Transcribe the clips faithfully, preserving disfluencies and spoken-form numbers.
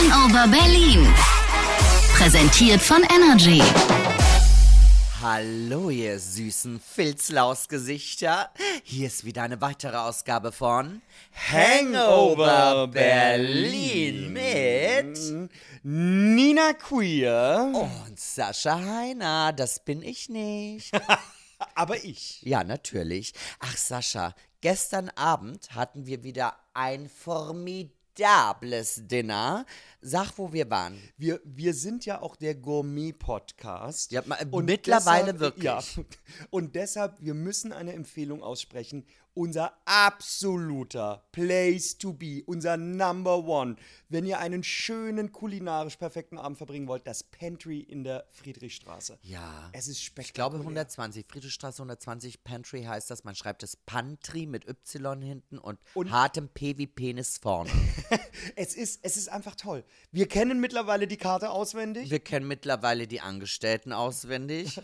Hangover Berlin. Präsentiert von Energy. Hallo, ihr süßen Filzlausgesichter. Hier ist wieder eine weitere Ausgabe von Hangover Berlin mit Nina Queer und Sascha Heiner. Das bin ich nicht. Aber ich. Ja, natürlich. Ach, Sascha, gestern Abend hatten wir wieder ein formidables Dinner. Sag, wo wir waren. Wir, wir sind ja auch der Gourmet-Podcast. Ja, mittlerweile deshalb, wirklich. Ja, und deshalb, wir müssen eine Empfehlung aussprechen. Unser absoluter Place to be, unser Number One, wenn ihr einen schönen, kulinarisch perfekten Abend verbringen wollt, das Pantry in der Friedrichstraße. Ja. Es ist spektakulär. Ich glaube hundertzwanzig, Friedrichstraße hundertzwanzig, Pantry heißt das. Man schreibt es Pantry mit Y hinten und, und hartem P wie Penis vorne. es, ist, es ist einfach toll. Wir kennen mittlerweile die Karte auswendig. Wir kennen mittlerweile die Angestellten auswendig.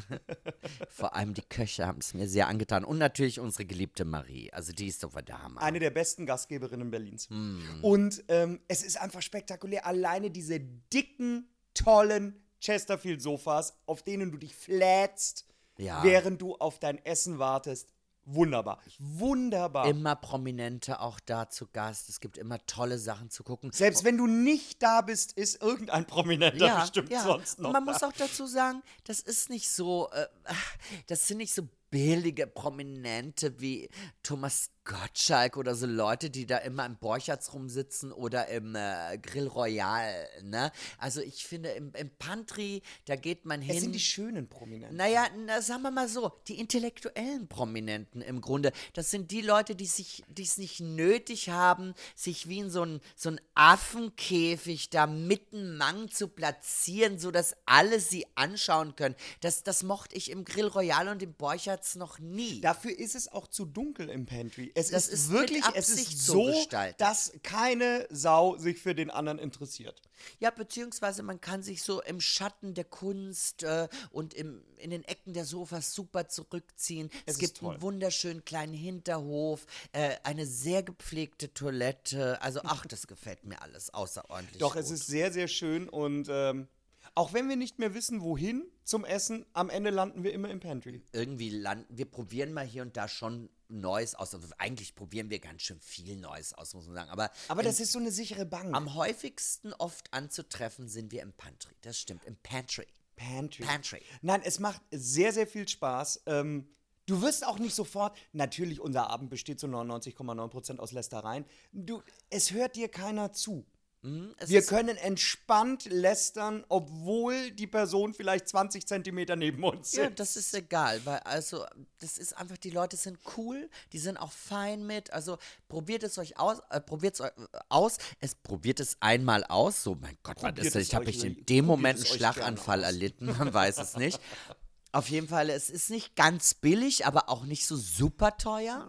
Vor allem die Köche haben es mir sehr angetan. Und natürlich unsere geliebte Marie. Also die ist doch der Hammer. Eine der besten Gastgeberinnen Berlins. Mm. Und ähm, es ist einfach spektakulär. Alleine diese dicken, tollen Chesterfield-Sofas, auf denen du dich flätst, ja. während du auf dein Essen wartest. Wunderbar. Wunderbar. Immer Prominente auch da zu Gast. Es gibt immer tolle Sachen zu gucken. Selbst wenn du nicht da bist, ist irgendein Prominenter ja, bestimmt ja. sonst noch. Und man da. muss auch dazu sagen, das ist nicht so, äh, das sind nicht so billige Prominente wie Thomas Gottschalk oder so Leute, die da immer im Borchertz rumsitzen oder im äh, Grill Royal, ne? Also ich finde, im, im Pantry, da geht man hin. Es sind die schönen Prominenten. Naja, na, sagen wir mal so, die intellektuellen Prominenten im Grunde, das sind die Leute, die sich, die es nicht nötig haben, sich wie in so ein, so ein Affenkäfig da mitten Mang zu platzieren, sodass alle sie anschauen können. Das, das mochte ich im Grill Royal und im Borchertz noch nie. Dafür ist es auch zu dunkel im Pantry. Es Das ist, ist wirklich, mit es Absicht ist so so, gestaltet. dass keine Sau sich für den anderen interessiert. Ja, beziehungsweise man kann sich so im Schatten der Kunst äh, und im, in den Ecken der Sofas super zurückziehen. Es, Es ist gibt toll. einen wunderschönen kleinen Hinterhof, äh, eine sehr gepflegte Toilette. Also ach, das gefällt mir alles außerordentlich Doch, gut. es ist sehr, sehr schön und ähm, auch wenn wir nicht mehr wissen, wohin zum Essen, am Ende landen wir immer im Pantry. Irgendwie landen, wir probieren mal hier und da schon Neues aus. Also eigentlich probieren wir ganz schön viel Neues aus, muss man sagen. Aber, Aber im, das ist so eine sichere Bank. am häufigsten oft anzutreffen sind wir im Pantry. Das stimmt, im Pantry. Pantry. Pantry. Nein, es macht sehr, sehr viel Spaß. Ähm, du wirst auch nicht sofort, natürlich, unser Abend besteht zu neunundneunzig Komma neun Prozent aus Lästereien. Du, es hört dir keiner zu. Hm, es Wir ist, können entspannt lästern, obwohl die Person vielleicht zwanzig Zentimeter neben uns sitzt. Ja, das ist egal, weil also das ist einfach, die Leute sind cool, die sind auch fein mit, also probiert es euch aus, äh, probiert es euch aus, es probiert es einmal aus, so mein Gott, was Probiert ist das? es Ich habe euch ich in lieb- dem probiert Moment es einen euch Schlaganfall gerne aus. erlitten, man weiß es nicht. Auf jeden Fall, es ist nicht ganz billig, aber auch nicht so super teuer.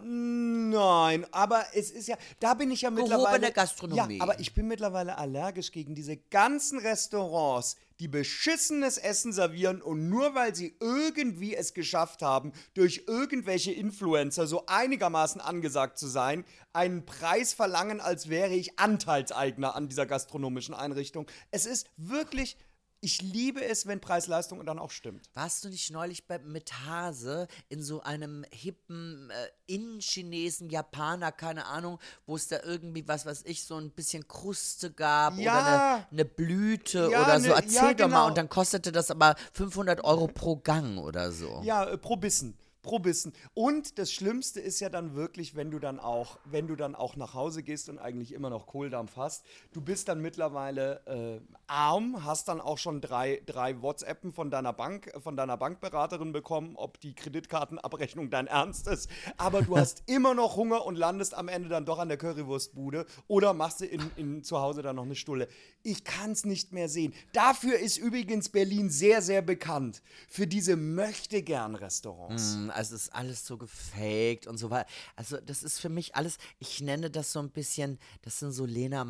Nein, aber es ist ja, da bin ich ja mittlerweile. Gehobene Gastronomie. Ja, aber ich bin mittlerweile allergisch gegen diese ganzen Restaurants, die beschissenes Essen servieren und nur weil sie irgendwie es geschafft haben, durch irgendwelche Influencer so einigermaßen angesagt zu sein, einen Preis verlangen, als wäre ich Anteilseigner an dieser gastronomischen Einrichtung. Es ist wirklich. Ich liebe es, wenn Preis-Leistung dann auch stimmt. Warst du nicht neulich bei, mit Hase in so einem hippen äh, Innenchinesen, Japaner, keine Ahnung, wo es da irgendwie, was weiß ich, so ein bisschen Kruste gab Ja. oder eine, eine Blüte Ja, oder so. ne- Erzähl ja, doch mal. genau. Und dann kostete das aber fünfhundert Euro pro Gang oder so. Ja, äh, pro Bissen. Pro Bissen. Und das Schlimmste ist ja dann wirklich, wenn du dann auch, wenn du dann auch nach Hause gehst und eigentlich immer noch Kohldampf hast. Du bist dann mittlerweile äh, arm, hast dann auch schon drei, drei WhatsAppen von deiner Bank, von deiner Bankberaterin bekommen, ob die Kreditkartenabrechnung dein Ernst ist. Aber du hast immer noch Hunger und landest am Ende dann doch an der Currywurstbude oder machst du in, in, zu Hause dann noch eine Stulle. Ich kann es nicht mehr sehen. Dafür ist übrigens Berlin sehr, sehr bekannt. Für diese Möchtegern-Restaurants. also es ist alles so gefaked und so weiter. Also das ist für mich alles, ich nenne das so ein bisschen, das sind so Lena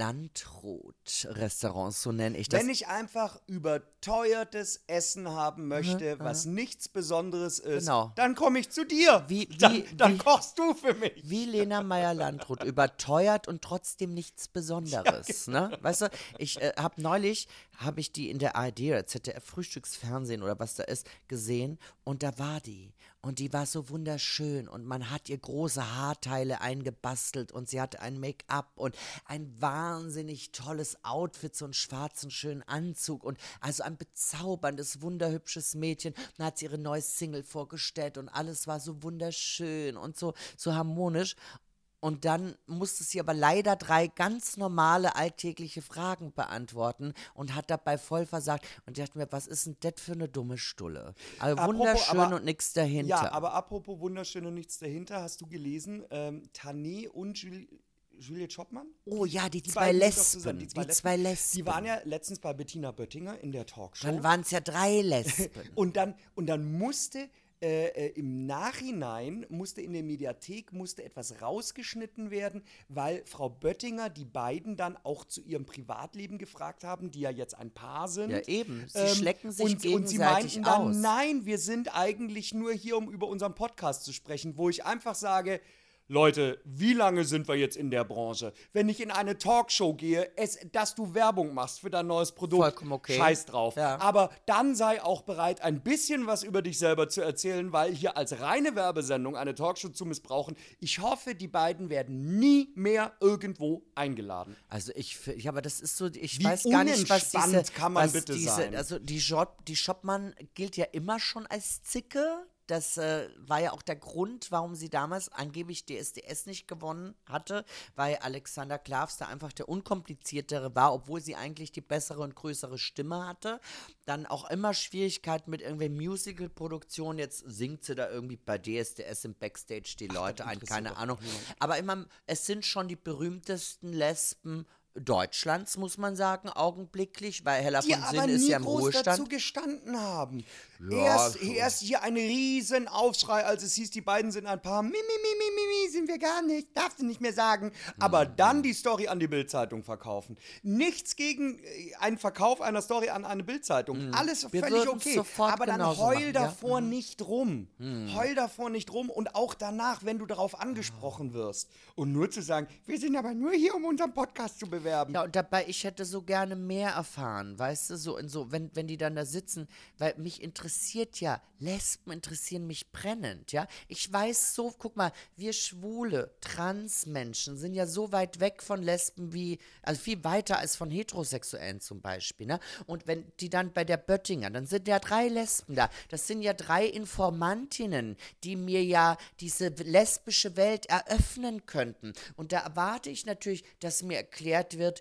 Meyer-Landrut-Restaurants, so nenne ich das. Wenn ich einfach überteuertes Essen haben möchte, was nichts Besonderes ist, Genau. dann komme ich zu dir. Wie- wie- dann dann wie- kochst du für mich. Wie Lena Meyer-Landrut, überteuert und trotzdem nichts Besonderes, genau. ne? Weißt du, ich äh, habe neulich, habe ich die in der A R D oder Z D F Frühstücksfernsehen oder was da ist, gesehen und da war die. Und die war so wunderschön und man hat ihr große Haarteile eingebastelt und sie hatte ein Make-up und ein wahnsinnig tolles Outfit, so einen schwarzen, schönen Anzug und also ein bezauberndes, wunderhübsches Mädchen. Dann hat sie ihre neue Single vorgestellt und alles war so wunderschön und so, so harmonisch. Und dann musste sie aber leider drei ganz normale alltägliche Fragen beantworten und hat dabei voll versagt. Und ich dachte mir, was ist denn das für eine dumme Stulle? Also Apropos, wunderschön aber- und nichts dahinter. Ja, aber apropos wunderschön und nichts dahinter, hast du gelesen, ähm, Tané und Julie, Juliette Schoppmann? oh ja, die, Die zwei beiden sind doch Lesben. zusammen, Die, die zwei zwei Lesben. Lesben. Die waren ja letztens bei Bettina Böttinger in der Talkshow. Dann waren es ja drei Lesben. Und dann, und dann musste äh, äh, im Nachhinein, musste in der Mediathek, musste etwas rausgeschnitten werden, weil Frau Böttinger die beiden dann auch zu ihrem Privatleben gefragt haben, die ja jetzt ein Paar sind. Ja, eben. Sie Ähm, schlecken sich und, und sie gegenseitig meinten dann, aus. nein, wir sind eigentlich nur hier, um über unseren Podcast zu sprechen, wo ich einfach sage, Leute, wie lange sind wir jetzt in der Branche? Wenn ich in eine Talkshow gehe, es, dass du Werbung machst für dein neues Produkt, Vollkommen okay. scheiß drauf. Ja. Aber dann sei auch bereit, ein bisschen was über dich selber zu erzählen, weil hier als reine Werbesendung eine Talkshow zu missbrauchen, ich hoffe, die beiden werden nie mehr irgendwo eingeladen. Also ich, fi- ja, aber das ist so, ich Wie weiß gar nicht, was diese, unentspannt kann man was bitte diese sein? also die, Job, die Schoppmann gilt ja immer schon als Zicke. Das äh, war ja auch der Grund, warum sie damals angeblich D S D S nicht gewonnen hatte, weil Alexander Klavs da einfach der unkompliziertere war, obwohl sie eigentlich die bessere und größere Stimme hatte. Dann auch immer Schwierigkeiten mit irgendwelchen Musical-Produktionen. Jetzt singt sie da irgendwie bei D S D S im Backstage die Leute ein, interessiert keine doch Ahnung. niemand. Aber immer, es sind schon die berühmtesten Lesben Deutschlands, muss man sagen, augenblicklich, weil Hella Die von aber Sinn ist nie ja im groß dazu Ruhestand. gestanden haben. Ja, erst, schon. erst hier ein riesen Aufschrei, als es hieß, die beiden sind ein Paar. Mi, mi, mi, mi, mi, mi, sind wir gar nicht, darfst du nicht mehr sagen. Aber Mhm. dann die Story an die Bild-Zeitung verkaufen. Nichts gegen äh, einen Verkauf einer Story an eine Bild-Zeitung. Alles Mhm. Wir völlig würden's okay. sofort Aber dann genauso heul machen, ja? Mhm. davor nicht rum. Heul davor nicht rum und auch danach, wenn du darauf angesprochen wirst. Und nur zu sagen, wir sind aber nur hier, um unseren Podcast zu bewerben. Ja, und dabei, ich hätte so gerne mehr erfahren, weißt du, so in so, wenn, wenn die dann da sitzen, weil mich interessiert ja, Lesben interessieren mich brennend, ja. Ich weiß so, guck mal, wir schwule Transmenschen sind ja so weit weg von Lesben wie, also viel weiter als von Heterosexuellen zum Beispiel, ne? Und wenn die dann bei der Böttinger, dann sind ja drei Lesben da, das sind ja drei Informantinnen, die mir ja diese lesbische Welt eröffnen könnten. Und da erwarte ich natürlich, dass mir erklärt wird,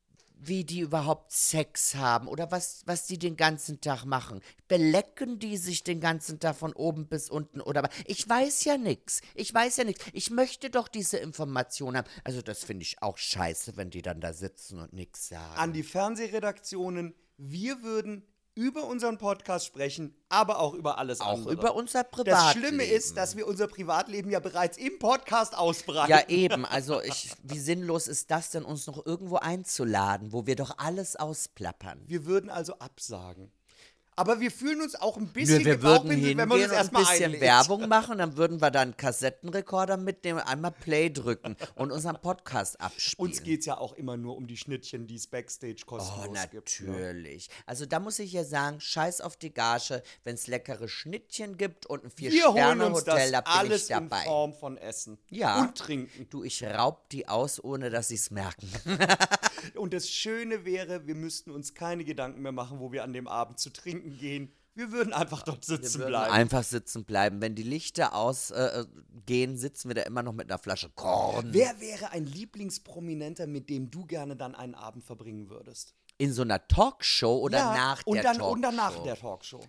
wie die überhaupt Sex haben oder was, was die den ganzen Tag machen. Belecken die sich den ganzen Tag von oben bis unten oder was? Ich weiß ja nichts. Ich weiß ja nichts. Ich möchte doch diese Informationen haben. Also das finde ich auch scheiße, wenn die dann da sitzen und nichts sagen. An die Fernsehredaktionen, wir würden über unseren Podcast sprechen, aber auch über alles auch andere. über unser Das Privatleben. Schlimme ist, dass wir unser Privatleben ja bereits im Podcast ausbreiten. Ja, eben. Also ich, wie sinnlos ist das denn, uns noch irgendwo einzuladen, wo wir doch alles ausplappern? Wir würden also absagen. Aber wir fühlen uns auch ein bisschen Nö, wir würden gebauchpinselt, hingehen wenn man uns und ein erstmal bisschen einlädt. Werbung machen, dann würden wir dann einen Kassettenrekorder mitnehmen, einmal Play drücken und unseren Podcast abspielen. Uns geht es ja auch immer nur um die Schnittchen, die es Backstage kostenlos Oh, gibt. Ne? natürlich. Also da muss ich ja sagen, scheiß auf die Gage, wenn es leckere Schnittchen gibt und ein Wir holen uns das Vier-Sterne-Hotel, da bin alles ich in dabei. Form von Essen Ja. und Trinken. Du, ich raub die aus, ohne dass sie es merken. Und das Schöne wäre, wir müssten uns keine Gedanken mehr machen, wo wir an dem Abend zu trinken gehen. Wir würden einfach dort Wir sitzen würden bleiben. einfach sitzen bleiben. Wenn die Lichter ausgehen, äh, gehen, sitzen wir da immer noch mit einer Flasche Korn. Wer wäre ein Lieblingsprominenter, mit dem du gerne dann einen Abend verbringen würdest? In so einer Talkshow oder ja, nach und der dann, Talkshow? Und danach der Talkshow.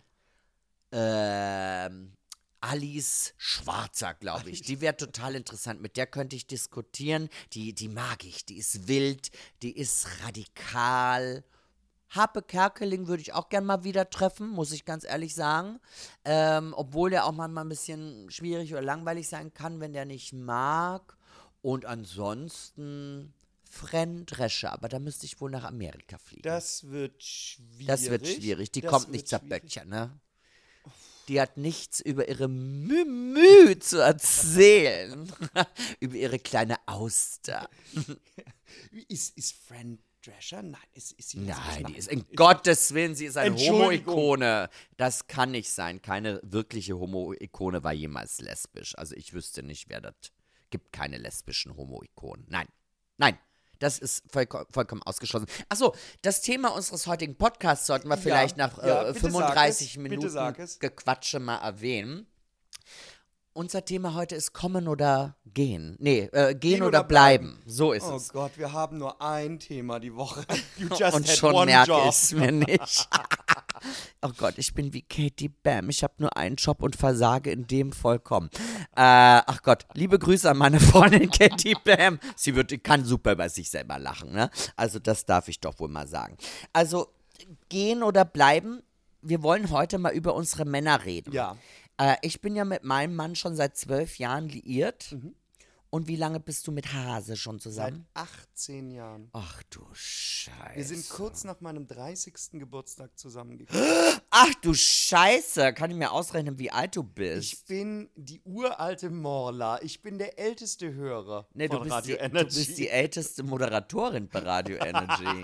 Ähm, Alice Schwarzer, glaube ich. Die wäre total interessant. Mit der könnte ich diskutieren. Die, die mag ich. Die ist wild, die ist radikal Happe Kerkeling würde ich auch gern mal wieder treffen, muss ich ganz ehrlich sagen. Ähm, obwohl der auch manchmal ein bisschen schwierig oder langweilig sein kann, wenn der nicht mag. Und ansonsten Fran-Drescher, aber da müsste ich wohl nach Amerika fliegen. Das wird schwierig. Das wird schwierig. Die Das kommt wird nicht zur schwierig. Böckchen, ne? Die hat nichts über ihre Mü Mü zu erzählen. Über ihre kleine Auster. Ist, ist Fran Drescher? Nein, ist, ist sie Nein, die nein. ist, in Gottes Willen, sie ist eine Entschuldigung. Homo-Ikone. Das kann nicht sein. Keine wirkliche Homo-Ikone war jemals lesbisch. Also ich wüsste nicht, wer das. Gibt keine lesbischen Homo-Ikonen. Nein, nein. Das ist vollko vollkommen ausgeschlossen. Achso, das Thema unseres heutigen Podcasts sollten wir vielleicht nach ja, äh, bitte fünfunddreißig sag es, bitte Minuten sag es. Gequatsche mal erwähnen. Unser Thema heute ist kommen oder gehen. Nee, äh, gehen, Gehen oder, oder bleiben. bleiben. So ist Oh es. Gott, wir haben nur ein Thema die Woche. You just Und had schon one merke job. ich es mir nicht. Oh Gott, ich bin wie Katie Bam. Ich habe nur einen Job und versage in dem vollkommen. Äh, ach Gott, liebe Grüße an meine Freundin Katie Bam. Sie wird, kann super über sich selber lachen, ne? Also das darf ich doch wohl mal sagen. Also gehen oder bleiben. Wir wollen heute mal über unsere Männer reden. Ja. Äh, ich bin ja mit meinem Mann schon seit zwölf Jahren liiert. Mhm. Und wie lange bist du mit Hase schon Seit zusammen? achtzehn Jahren. Ach du Scheiße. Wir sind kurz nach meinem dreißigsten Geburtstag zusammengekommen. Ach du Scheiße, kann ich mir ausrechnen, wie alt du bist? Ich bin die uralte Morla. Ich bin der älteste Hörer Nee, du von bist, Radio die, du Energy. bist die älteste Moderatorin bei Radio Energy.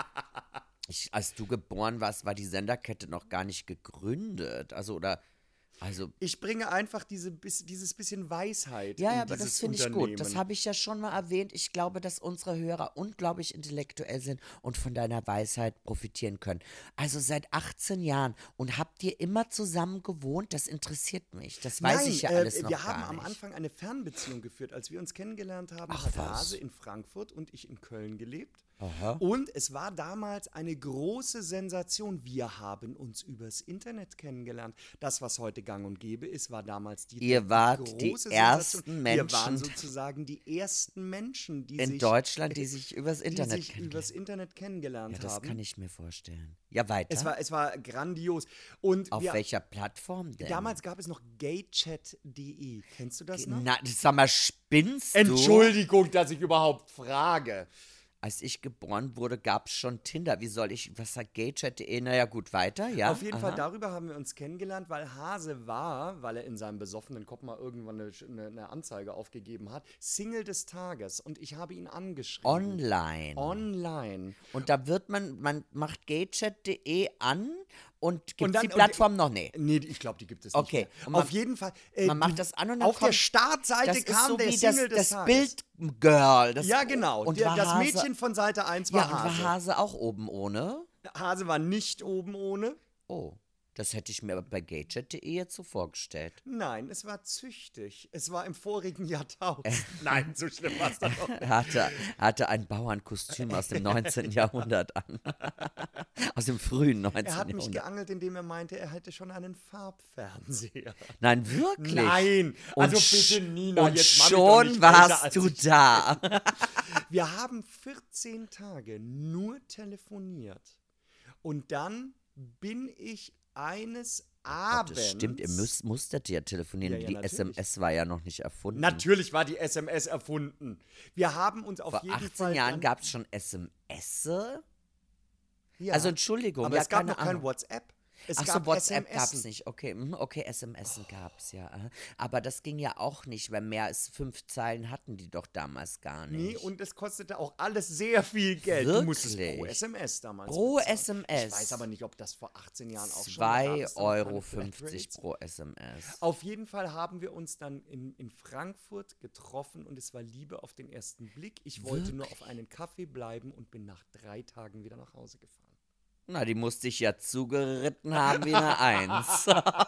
Ich, als du geboren warst, war die Senderkette noch gar nicht gegründet. Also, oder, also, Ich bringe einfach diese, bis- dieses bisschen Weisheit ja, in ja, aber dieses das finde ich Unternehmen. gut. Das habe ich ja schon mal erwähnt. Ich glaube, dass unsere Hörer unglaublich intellektuell sind und von deiner Weisheit profitieren können. Also seit achtzehn Jahren. Und habt ihr immer zusammen gewohnt? Das interessiert mich. Das weiß Nein, ich ja äh, alles noch wir gar haben am nicht. Anfang eine Fernbeziehung geführt. Als wir uns kennengelernt haben, Ach, hat was. Hase in Frankfurt und ich in Köln gelebt. Aha. Und es war damals eine große Sensation. Wir haben uns übers Internet kennengelernt. Das, was heute gang und gäbe ist, war damals die, Ihr die wart die große ersten Sensation. Wir waren Menschen sozusagen die ersten Menschen, die In sich, Deutschland, die sich übers die Internet sich kennenlernen. übers Internet kennengelernt Ja, das haben. kann ich mir vorstellen. Ja, weiter. es, war, es war grandios. Und Auf wir, welcher Plattform denn? damals gab es noch gaychat punkt de. Kennst du das noch? Na, sag mal, spinnst du? Entschuldigung, dass ich überhaupt frage. Als ich geboren wurde, gab es schon Tinder. Wie soll ich, was sagt gaychat punkt de? Naja, gut, weiter, ja. Auf jeden aha. Fall darüber haben wir uns kennengelernt, weil Hase war, weil er in seinem besoffenen Kopf mal irgendwann eine, eine, eine Anzeige aufgegeben hat, Single des Tages. Und ich habe ihn angeschrieben. Online. Online. Und da wird man, man macht gaychat punkt de an und gibt Und dann- die und- Plattform noch? Nee. Nee, ich glaube, die gibt es Okay. nicht mehr. Und man- Auf jeden Fall. äh, Man macht du- das an und dann Auf der kommt- Startseite Das ist kam so der wie Single das, des das Tages. Bildgirl. Das, Ja, genau. Und der, war das Hase, Mädchen von Seite eins ja, war und war Hase. Hase auch oben ohne? Hase war nicht oben ohne. Oh, das hätte ich mir aber bei gaychat punkt de jetzt so vorgestellt. Nein, es war züchtig. Es war im vorigen Jahrtausend. Nein, so schlimm war es dann auch. Er hatte, hatte ein Bauernkostüm aus dem neunzehnten Jahrhundert an. Aus dem frühen neunzehnten Er hat mich Jahrhundert. geangelt, indem er meinte, er hätte schon einen Farbfernseher. Nein, wirklich? Nein, also und bitte, sch- Nina, Und jetzt mach mich doch schon nicht älter, warst als du ich da. Wir haben vierzehn Tage nur telefoniert. Und dann bin ich eines Abends... Das stimmt, ihr müsst, musstet ja telefonieren. Ja, ja, Die natürlich. S M S war ja noch nicht erfunden. Natürlich war die S M S erfunden. Wir haben uns auf Vor jeden achtzehn Fall... Jahren dann- gab es schon S M S? Ja, Also Entschuldigung, aber ja, es gab keine noch kein Ahnung. WhatsApp. Es Ach so, gab WhatsApp S M S. gab es nicht. Okay, mhm, okay, S M S gab es ja. aha. Aber das ging ja auch nicht, weil mehr als fünf Zeilen hatten die doch damals gar nicht. Nee, und es kostete auch alles sehr viel Geld. Du musstest Wirklich? pro S M S damals Pro bezahlen. S M S. Ich weiß aber nicht, ob das vor achtzehn Jahren auch schon war. Gab zwei es da noch keine Euro fünfzig Flatrates? pro S M S. Auf jeden Fall haben wir uns dann in, in Frankfurt getroffen und es war Liebe auf den ersten Blick. Ich wollte nur auf einen Kaffee bleiben und bin nach drei Tagen wieder nach Hause gefahren. Na, die musste ich ja zugeritten haben wie eine Eins.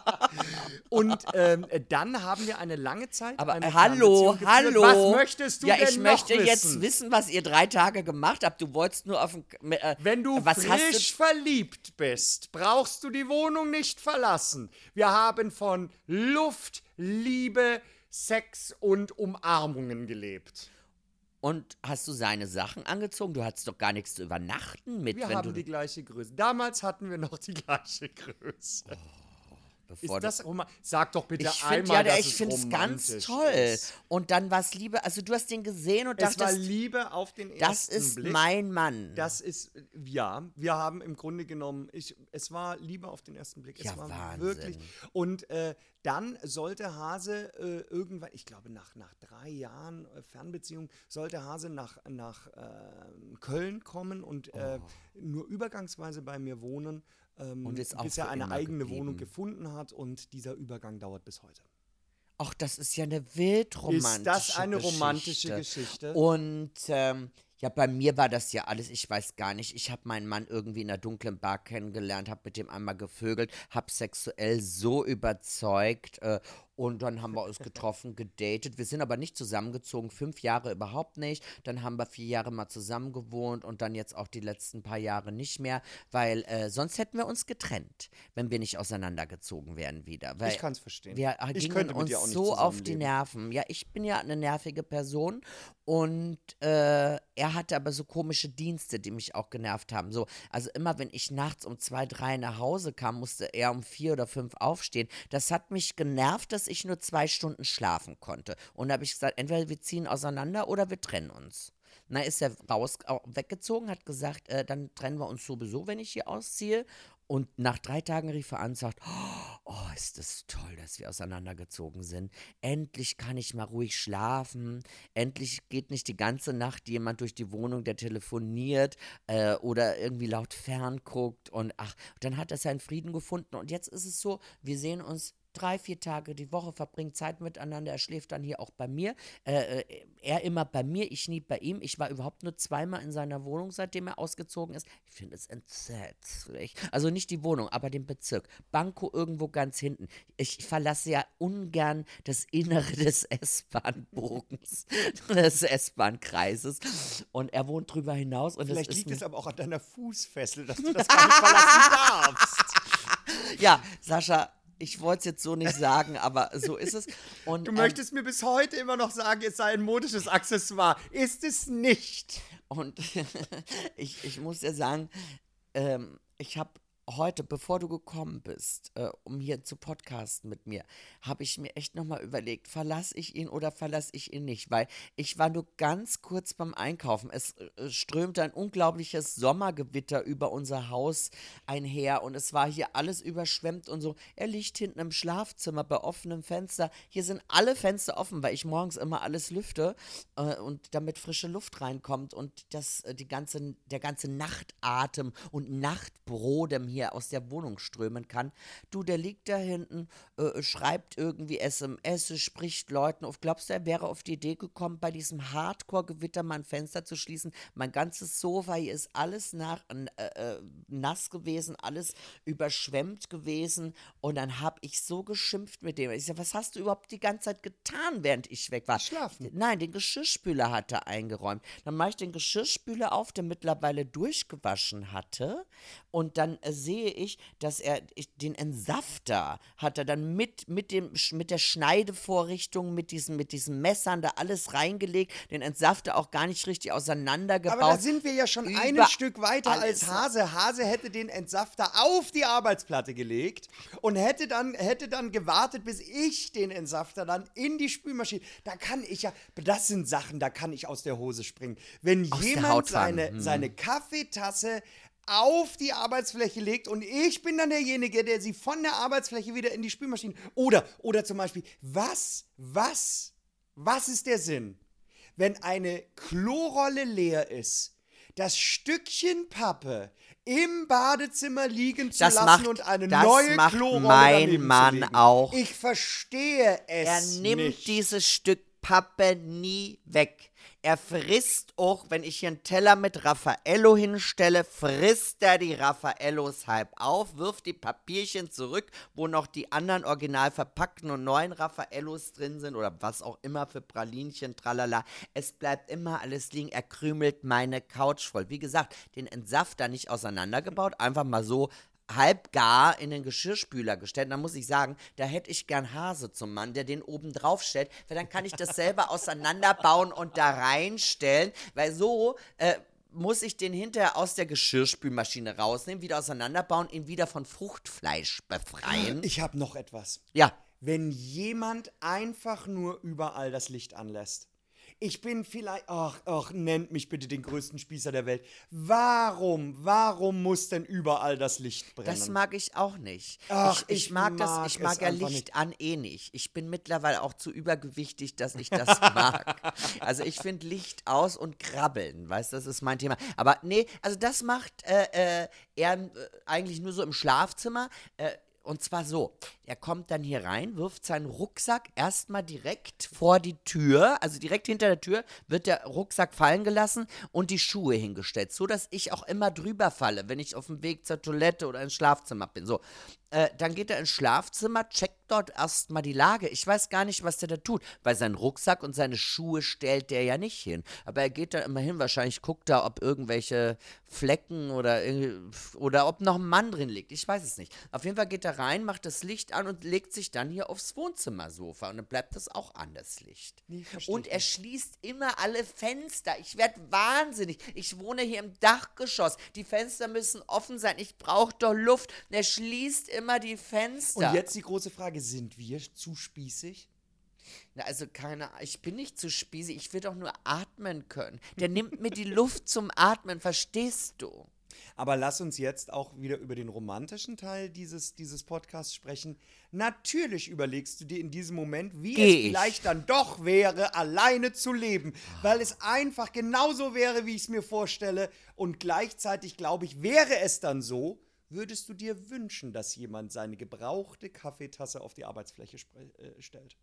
Und ähm, dann haben wir eine lange Zeit. Aber eine äh, hallo, Fernbeziehung hallo. geführt. Was möchtest du ja, denn ich noch möchte wissen? jetzt wissen, was ihr drei Tage gemacht habt. Du wolltest nur auf dem. Äh, Wenn du was frisch hast verliebt bist, brauchst du die Wohnung nicht verlassen. Wir haben von Luft, Liebe, Sex und Umarmungen gelebt. Und hast du seine Sachen angezogen? Du hattest doch gar nichts zu übernachten mit, Wir wenn haben du... die gleiche Größe. Damals hatten wir noch die gleiche Größe. bevor Ist das romantisch? Sag doch bitte ich finde einmal, ja, dass ich es finde es ganz romantisch toll. ist. Und dann war es Liebe, also du hast den gesehen und Es war dachtest, Liebe auf den ersten das ist Blick. mein Mann. Das ist, ja, wir haben im Grunde genommen, ich, es war Liebe auf den ersten Blick. Es Ja, war Wahnsinn. wirklich. Und äh, dann sollte Hase äh, irgendwann, ich glaube nach, nach drei Jahren äh, Fernbeziehung, sollte Hase nach, nach äh, Köln kommen und äh, nur übergangsweise bei mir wohnen, ähm, Und ist auch bis er für eine immer eigene geblieben. Wohnung gefunden hat. Und dieser Übergang dauert bis heute. Ach, das ist ja eine wild romantische Ist das eine Geschichte. romantische Geschichte? Und ähm, ja, bei mir war das ja alles, ich weiß gar nicht, ich habe meinen Mann irgendwie in einer dunklen Bar kennengelernt, habe mit dem einmal gevögelt, habe sexuell so überzeugt äh, und dann haben wir uns getroffen, gedatet. Wir sind aber nicht zusammengezogen, fünf Jahre überhaupt nicht. Dann haben wir vier Jahre mal zusammen gewohnt und dann jetzt auch die letzten paar Jahre nicht mehr, weil äh, sonst hätten wir uns getrennt, wenn wir nicht auseinandergezogen wären wieder. Weil Ich kann's verstehen. Wir äh, Ich gingen könnte mit uns dir auch nicht so auf die zusammenleben. Nerven. Ja, ich bin ja eine nervige Person und äh, er hatte aber so komische Dienste, die mich auch genervt haben. So, also immer, wenn ich nachts um zwei, drei nach Hause kam, musste er um vier oder fünf aufstehen. Das hat mich genervt, dass ich nur zwei Stunden schlafen konnte. Und da habe ich gesagt, entweder wir ziehen auseinander oder wir trennen uns. Na, ist er raus, au- weggezogen, hat gesagt, äh, dann trennen wir uns sowieso, wenn ich hier ausziehe. Und nach drei Tagen rief er an und sagt, oh, ist das toll, dass wir auseinandergezogen sind. Endlich kann ich mal ruhig schlafen. Endlich geht nicht die ganze Nacht jemand durch die Wohnung, der telefoniert äh, oder irgendwie laut fernguckt. Und ach, dann hat er seinen Frieden gefunden. Und jetzt ist es so, wir sehen uns drei, vier Tage die Woche, verbringen Zeit miteinander. Er schläft dann hier auch bei mir. Äh, äh, er immer bei mir, ich nie bei ihm. Ich war überhaupt nur zweimal in seiner Wohnung, seitdem er ausgezogen ist. Ich finde es entsetzlich. Also nicht die Wohnung, aber den Bezirk. Banco irgendwo ganz hinten. Ich verlasse ja ungern das Innere des S-Bahn-Bogens, des S-Bahn-Kreises. Und er wohnt drüber hinaus. Und Vielleicht das ist liegt mir- es aber auch an deiner Fußfessel, dass du das gar nicht verlassen darfst. Ja, Sascha, ich wollte es jetzt so nicht sagen, aber so ist es. Und, Du ähm, möchtest mir bis heute immer noch sagen, es sei ein modisches Accessoire. Ist es nicht. Und ich, ich muss dir sagen, ähm, ich habe heute, bevor du gekommen bist, äh, um hier zu podcasten mit mir, habe ich mir echt nochmal überlegt, verlasse ich ihn oder verlasse ich ihn nicht, weil ich war nur ganz kurz beim Einkaufen. Es äh, strömte ein unglaubliches Sommergewitter über unser Haus einher und es war hier alles überschwemmt und so. Er liegt hinten im Schlafzimmer bei offenem Fenster. Hier sind alle Fenster offen, weil ich morgens immer alles lüfte äh, und damit frische Luft reinkommt und das, äh, die ganze, der ganze Nachtatem und Nachtbrodem hier aus der Wohnung strömen kann. Du, der liegt da hinten, äh, schreibt irgendwie S M S, spricht Leuten auf. Glaubst du, er wäre auf die Idee gekommen, bei diesem Hardcore-Gewitter mal ein Fenster zu schließen? Mein ganzes Sofa hier ist alles nach, äh, äh, nass gewesen, alles überschwemmt gewesen und dann habe ich so geschimpft mit dem. Ich sag, was hast du überhaupt die ganze Zeit getan, während ich weg war? Schlafen. Nein, den Geschirrspüler hat er eingeräumt. Dann mache ich den Geschirrspüler auf, der mittlerweile durchgewaschen hatte. Und dann äh, sehe ich, dass er ich, den Entsafter hat er dann mit, mit, dem, mit der Schneidevorrichtung, mit diesen, mit diesen Messern da alles reingelegt, den Entsafter auch gar nicht richtig auseinandergebaut. Aber da sind wir ja schon ein Über- Stück weiter alles. als Hase. Hase hätte den Entsafter auf die Arbeitsplatte gelegt und hätte dann, hätte dann gewartet, bis ich den Entsafter dann in die Spülmaschine. Da kann ich ja, das sind Sachen, da kann ich aus der Hose springen. Wenn Aus der jemand Haut fahren, seine, hm. seine Kaffeetasse auf die Arbeitsfläche legt und ich bin dann derjenige, der sie von der Arbeitsfläche wieder in die Spülmaschine. Oder, oder zum Beispiel, was, was, was ist der Sinn, wenn eine Klorolle leer ist, das Stückchen Pappe im Badezimmer liegen zu Das lassen macht- und eine das neue macht Klorolle mein daneben Mann zu legen? auch. Ich verstehe es Er nimmt nicht. dieses Stück Pappe nie weg. Er frisst auch, wenn ich hier einen Teller mit Raffaello hinstelle, frisst er die Raffaellos halb auf, wirft die Papierchen zurück, wo noch die anderen original verpackten und neuen Raffaellos drin sind oder was auch immer für Pralinchen, tralala. Es bleibt immer alles liegen. Er krümelt meine Couch voll. Wie gesagt, den Entsafter nicht auseinandergebaut, einfach mal so halb gar in den Geschirrspüler gestellt. Und dann muss ich sagen, da hätte ich gern Hase zum Mann, der den oben drauf stellt, weil dann kann ich das selber auseinanderbauen und da reinstellen, weil so äh, muss ich den hinterher aus der Geschirrspülmaschine rausnehmen, wieder auseinanderbauen, ihn wieder von Fruchtfleisch befreien. Ich habe noch etwas. Ja. Wenn jemand einfach nur überall das Licht anlässt. Ich bin vielleicht, ach, ach, nennt mich bitte den größten Spießer der Welt. Warum, warum muss denn überall das Licht brennen? Das mag ich auch nicht. Ach, ich, ich, ich mag das, mag ich mag es ja einfach Licht nicht. an eh nicht. Ich bin mittlerweile auch zu übergewichtig, dass ich das mag. Also ich finde Licht aus und krabbeln, weißt du, das ist mein Thema. Aber nee, also das macht äh, äh, er äh, eigentlich nur so im Schlafzimmer. Äh, Und zwar so, er kommt dann hier rein, wirft seinen Rucksack erstmal direkt vor die Tür, also direkt hinter der Tür wird der Rucksack fallen gelassen und die Schuhe hingestellt, so dass ich auch immer drüber falle, wenn ich auf dem Weg zur Toilette oder ins Schlafzimmer bin. So, äh, dann geht er ins Schlafzimmer, checkt dort erstmal die Lage. Ich weiß gar nicht, was der da tut, weil seinen Rucksack und seine Schuhe stellt der ja nicht hin. Aber er geht da immer hin, wahrscheinlich guckt da, ob irgendwelche Flecken oder, oder ob noch ein Mann drin liegt. Ich weiß es nicht. Auf jeden Fall geht er rein, macht das Licht an und legt sich dann hier aufs Wohnzimmersofa. Und dann bleibt das auch an, das Licht. Nee, verstehe Und ich er nicht. schließt immer alle Fenster. Ich werde wahnsinnig. Ich wohne hier im Dachgeschoss. Die Fenster müssen offen sein. Ich brauche doch Luft. Und er schließt immer die Fenster. Und jetzt die große Frage, sind wir zu spießig? Na, also keine, ich bin nicht zu spießig. Ich will doch nur atmen können. Der nimmt mir die Luft zum Atmen, verstehst du? Aber lass uns jetzt auch wieder über den romantischen Teil dieses, dieses Podcasts sprechen. Natürlich überlegst du dir in diesem Moment, wie Geh es ich. vielleicht dann doch wäre, alleine zu leben. Weil es einfach genauso wäre, wie ich es mir vorstelle. Und gleichzeitig, glaube ich, wäre es dann so, würdest du dir wünschen, dass jemand seine gebrauchte Kaffeetasse auf die Arbeitsfläche spre- äh, stellt?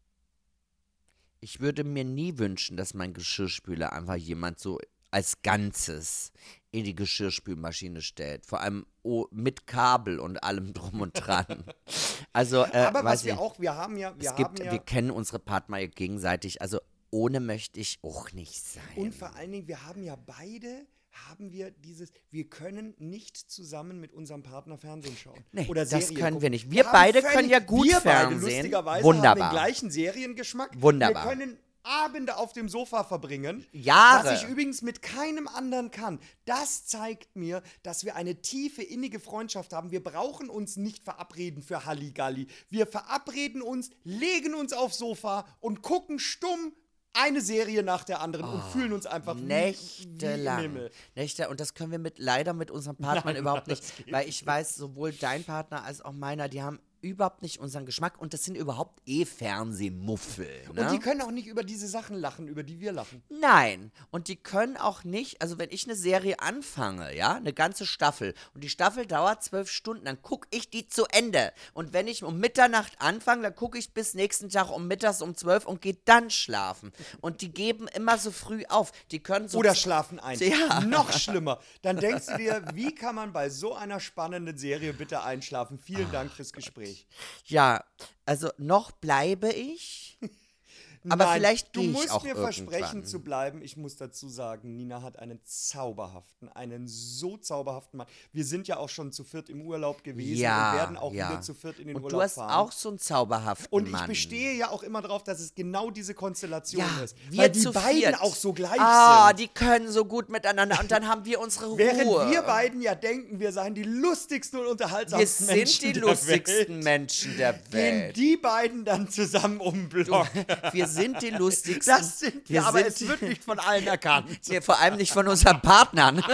Ich würde mir nie wünschen, dass mein Geschirrspüler einfach jemand so als Ganzes in die Geschirrspülmaschine stellt. Vor allem oh, mit Kabel und allem drum und dran. Also, äh, Aber weiß was wir ich, auch, wir haben ja, wir es gibt, haben ja, wir kennen unsere Partner ja gegenseitig. Also ohne möchte ich auch nicht sein. und vor allen Dingen, wir haben ja beide, haben wir dieses, wir können nicht zusammen mit unserem Partner Fernsehen schauen. Nee, oder das Serien können gucken. wir nicht. Wir haben beide völlig- können ja gut wir Fernsehen. Beide, lustigerweise Wunderbar. haben den gleichen Seriengeschmack. Wunderbar. Wir können Abende auf dem Sofa verbringen. Jahre. Was ich übrigens mit keinem anderen kann. Das zeigt mir, dass wir eine tiefe, innige Freundschaft haben. Wir brauchen uns nicht verabreden für Halligalli. Wir verabreden uns, legen uns aufs Sofa und gucken stumm eine Serie nach der anderen und fühlen uns einfach wie, wie im Nächtelang. Himmel. Nächte, und das können wir mit leider mit unseren Partnern Nein, überhaupt das nicht, geht weil ich weiß, sowohl dein Partner als auch meiner, die haben überhaupt nicht unseren Geschmack und das sind überhaupt eh Fernsehmuffel. Ne? Und die können auch nicht über diese Sachen lachen, über die wir lachen. Nein, und die können auch nicht, also wenn ich eine Serie anfange, ja, eine ganze Staffel, und die Staffel dauert zwölf Stunden, dann gucke ich die zu Ende. Und wenn ich um Mitternacht anfange, dann gucke ich bis nächsten Tag um mittags um zwölf und gehe dann schlafen. Und die geben immer so früh auf. Die können so Oder schlafen ein. Ja. Noch schlimmer. Dann denkst du dir, wie kann man bei so einer spannenden Serie bitte einschlafen? Vielen Dank fürs Gespräch. Ja, also noch bleibe ich, aber Nein, vielleicht du gehe ich musst auch mir irgendwann. versprechen zu bleiben. Ich muss dazu sagen, Nina hat einen zauberhaften, einen so zauberhaften Mann. Wir sind ja auch schon zu viert im Urlaub gewesen Ja, und werden auch ja. wieder zu viert in den Und Urlaub du hast fahren. auch so einen zauberhaften Und ich Mann. bestehe ja auch immer darauf, dass es genau diese Konstellation ja, ist. wir Weil die zu beiden viert. auch so gleich Ah, sind. die können so gut miteinander und dann haben wir unsere Ruhe. Während wir beiden ja denken, wir seien die lustigsten und wir unterhaltsamsten sind Menschen die der lustigsten Welt, Menschen der gehen Welt. die beiden dann zusammen um den Block. Wir sind die lustigsten. Das sind wir, aber sind es wird nicht von allen erkannt. Nee, vor allem nicht von unseren Partnern.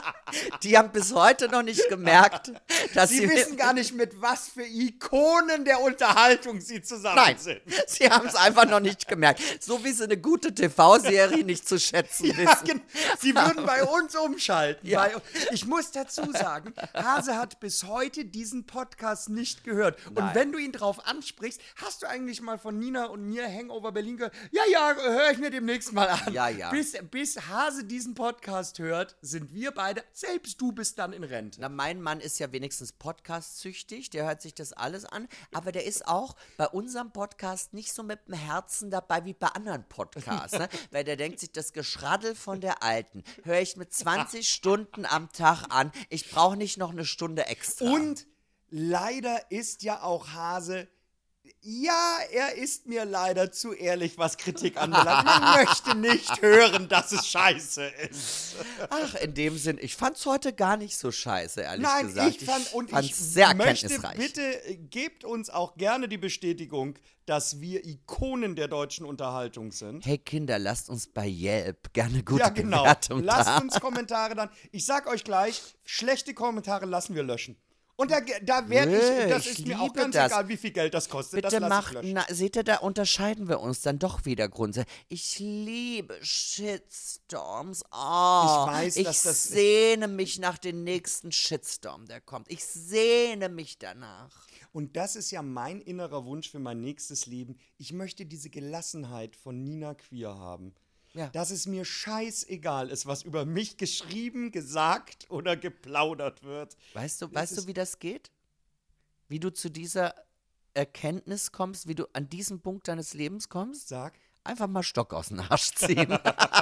Die haben bis heute noch nicht gemerkt, dass Sie sie wissen gar nicht, mit was für Ikonen der Unterhaltung sie zusammen Nein, sind. sie haben es einfach noch nicht gemerkt. So wie sie eine gute T V-Serie nicht zu schätzen Ja, wissen. gen- Sie würden bei uns umschalten. Ja. Bei, ich muss dazu sagen, Hase hat bis heute diesen Podcast nicht gehört. Und Nein. wenn du ihn drauf ansprichst, hast du eigentlich mal von Nina und mir Hangover Berlin gehört? Ja, ja, höre ich mir demnächst mal an. Ja, ja. Bis, bis Hase diesen Podcast hört, sind wir beide, selbst du bist dann in Rente. Na, mein Mann ist ja wenigstens podcast-süchtig, der hört sich das alles an, aber der ist auch bei unserem Podcast nicht so mit dem Herzen dabei wie bei anderen Podcasts, ne? Weil der denkt sich, das Geschraddel von der Alten höre ich mit zwanzig Stunden am Tag an, ich brauche nicht noch eine Stunde extra. Und leider ist ja auch Hase, ja, er ist mir leider zu ehrlich, was Kritik anbelangt. Man möchte nicht hören, dass es scheiße ist. Ach, in dem Sinn, ich fand's heute gar nicht so scheiße, ehrlich Nein, gesagt. ich fand, und fand's ich sehr möchte erkenntnisreich. bitte, äh, gebt uns auch gerne die Bestätigung, dass wir Ikonen der deutschen Unterhaltung sind. Hey Kinder, lasst uns bei Yelp gerne gute Ja, genau. Bewertung Lasst da. uns Kommentare dann. Ich sag euch gleich, schlechte Kommentare lassen wir löschen. Und da, da werde ich, Nö, das ich ist mir auch liebe ganz das. egal, wie viel Geld das kostet. Bitte das lasse mach, ich löschen. na, seht ihr, da unterscheiden wir uns dann doch wieder grundsätzlich. Ich liebe Shitstorms. Oh, Ich weiß, ich dass das- sehne mich nach dem nächsten Shitstorm, der kommt. Ich sehne mich danach. Und das ist ja mein innerer Wunsch für mein nächstes Leben. Ich möchte diese Gelassenheit von Nina Queer haben. Ja. Dass es mir scheißegal ist, was über mich geschrieben, gesagt oder geplaudert wird. Weißt du, Das weißt du, ist- wie das geht? Wie du zu dieser Erkenntnis kommst, wie du an diesen Punkt deines Lebens kommst? Sag. Einfach mal Stock aus dem Arsch ziehen.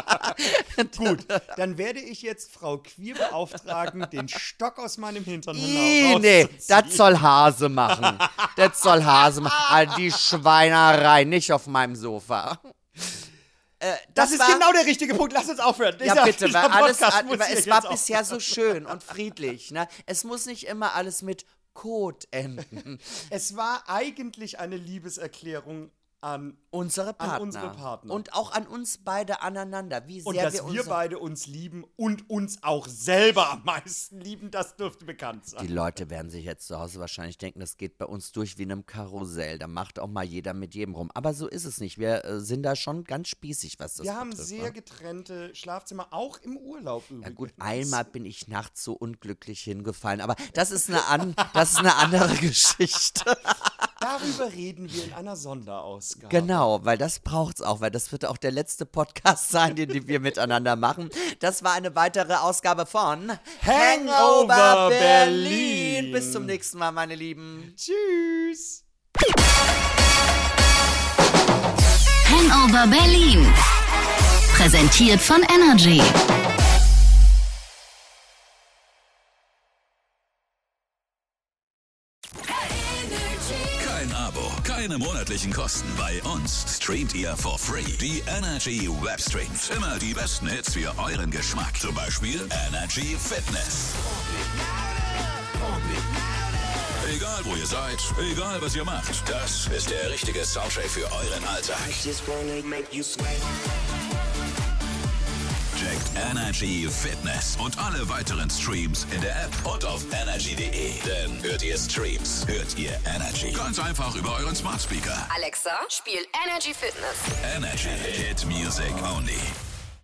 Gut, dann werde ich jetzt Frau Queer beauftragen, den Stock aus meinem Hintern Ih, nee, herauszuziehen. das soll Hase machen. Das soll Hase machen. Ah, die Schweinerei, nicht auf meinem Sofa. Äh, Das, ist war, genau der richtige Punkt. Lass uns aufhören. Ja, Dieser- bitte, dieser weil alles, Podcast muss weil hier es war jetzt bisher so schön und friedlich. Ne? Es muss nicht immer alles mit Code enden. Es war eigentlich eine Liebeserklärung an Unsere Partner. unsere Partner. Und auch an uns beide aneinander. Wie sehr und dass wir, wir unser- beide uns lieben und uns auch selber am meisten lieben, das dürfte bekannt Die sein. Leute werden sich jetzt zu Hause wahrscheinlich denken, das geht bei uns durch wie in einem Karussell. Da macht auch mal jeder mit jedem rum. Aber so ist es nicht. Wir äh, sind da schon ganz spießig, was das Wir haben betrifft. sehr ne? getrennte Schlafzimmer, auch im Urlaub übrigens. Ja gut, einmal bin ich nachts so unglücklich hingefallen. Aber das ist eine, an, das ist eine andere Geschichte. Darüber reden wir in einer Sonderausgabe. Genau, weil das braucht's auch, weil das wird auch der letzte Podcast sein, den, den wir miteinander machen. Das war eine weitere Ausgabe von Hangover Berlin. Bis zum nächsten Mal, meine Lieben. Tschüss. Hangover Berlin. Präsentiert von Energy. Kein Abo, keine monatlichen Kosten. Bei uns streamt ihr for free. Die Energy Webstreams. Immer die besten Hits für euren Geschmack. Zum Beispiel Energy Fitness. Egal wo ihr seid, egal was ihr macht, das ist der richtige Soundtrack für euren Alltag. Checkt Energy Fitness und alle weiteren Streams in der App und auf energy punkt de. Denn hört ihr Streams, hört ihr Energy. Ganz einfach über euren Smart Speaker. Alexa, spiel Energy Fitness. Energy Hit Music Only.